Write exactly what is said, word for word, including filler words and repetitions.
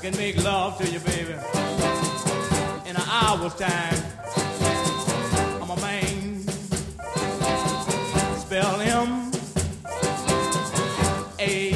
can make love to you, baby, in an hour's time. I'm a man. Spell him A